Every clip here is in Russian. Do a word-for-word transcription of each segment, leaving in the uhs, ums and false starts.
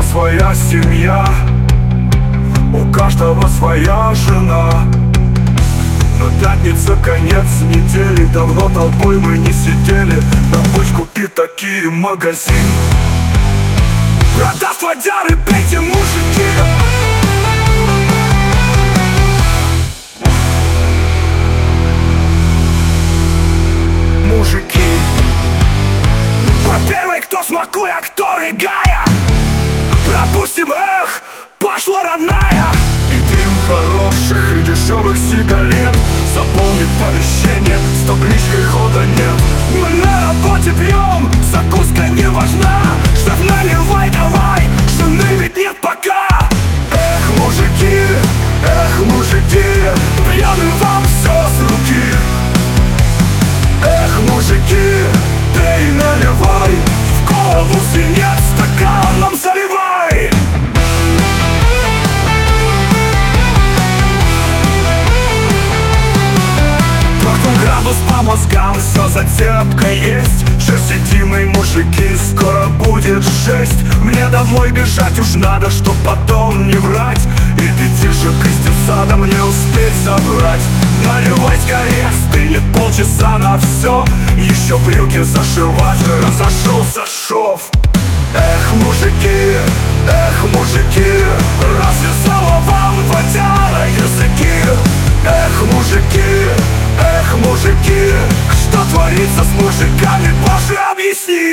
своя семья, у каждого своя жена. Но пятница, конец недели, давно толпой мы не сидели. На бочку пятаки и магазин. Продав водяры, пейте, мужики. Мужики. По первой, кто смакуя, а кто рыгая. Пропустим, эх, пошла родная. И дым хороших и дешевых сигарет заполнит помещение, с табличкой хода нет. Мы на работе пьем, закуска не важна. Шеф, наливай давай, жены ведь нет пока. Эх, мужики, эх, мужики, пьяным вам все с руки. Эх, мужики, ты наливай, в голову свинец стаканом заливай. Градус по мозгам, все зацепка есть. Шерстяные мужики, скоро будет жесть. Мне домой бежать уж надо, чтоб потом не врать. И детишек из детсада мне успеть собрать. Наливай скорее, стынет полчаса на все. Еще брюки зашивать, разошелся шов. Эх, мужики, эх, мужики, развязала вам водяра языки. Эх, мужики, эх, мужики, что творится с мужиками, Боже, объясни.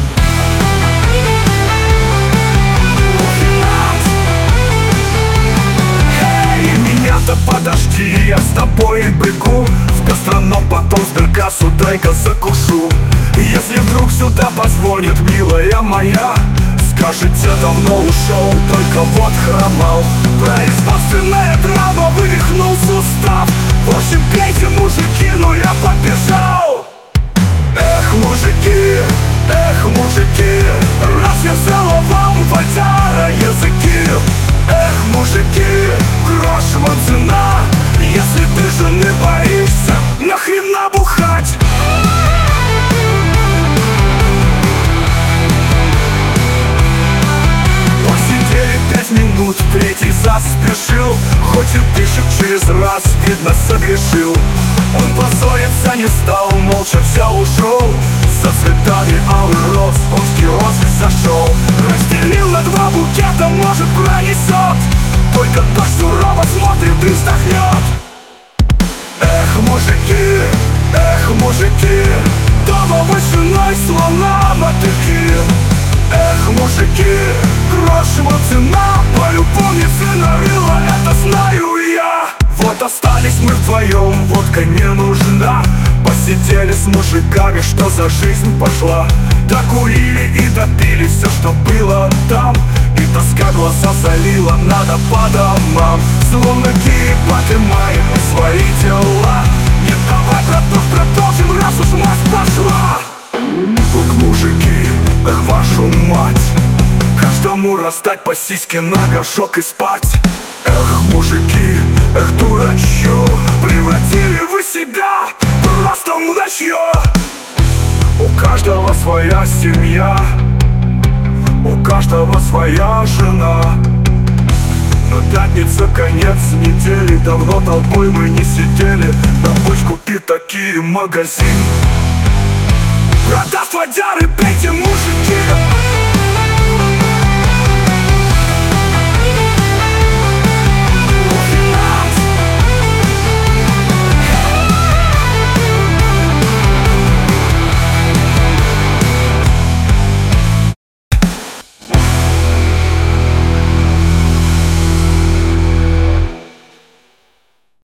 Эй, меня-то подожди, я с тобой бегу в гастроном, потом с Белькасу дай-ка закушу. Если вдруг сюда позвонит, милая моя, скажете, давно ушел, только вот хромал. Производственная драма, вывихнул сустав. В общем, пейте, мужики, ну я побежал. Эх, мужики, эх, мужики, развязала вам водяра языки. Эх, мужики, грош вам цена. Если ты жены боишься, нахрена бухать? Посидели пять минут, третий заспешил. Хоть и дышит через раз, видно, согрешил. Он позориться не стал, молча взял, ушел. За цветами алый роз, он в киоск зашел. Разделил на два букета, может, пронесет. Только дождь сурово смотрит и вздохнет. Эх, мужики, эх, мужики, дома вы с женой слона мотыки. Эх, мужики, грош вам цена. По любовнице нарыла, это знаю я. Вот остались мы вдвоем, водка не нужна. Посидели с мужиками, что за жизнь пошла. Докурили и допили все, что было там. И тоска глаза залила, надо по домам. Словно геи подымаем мы свои дела. Нет, давай, браток, продолжим, раз уж мать пошла. Вот мужики, эх, вашу мать, каждому раздать по сиське на горшок и спать. Эх, мужики, эх, дурачье, превратили вы себя просто в мудачье. У каждого своя семья, у каждого своя жена. Но пятница, конец недели, давно толпой мы не сидели. На бочку пятаки и магазин. Продав водяры, пейте, мужики.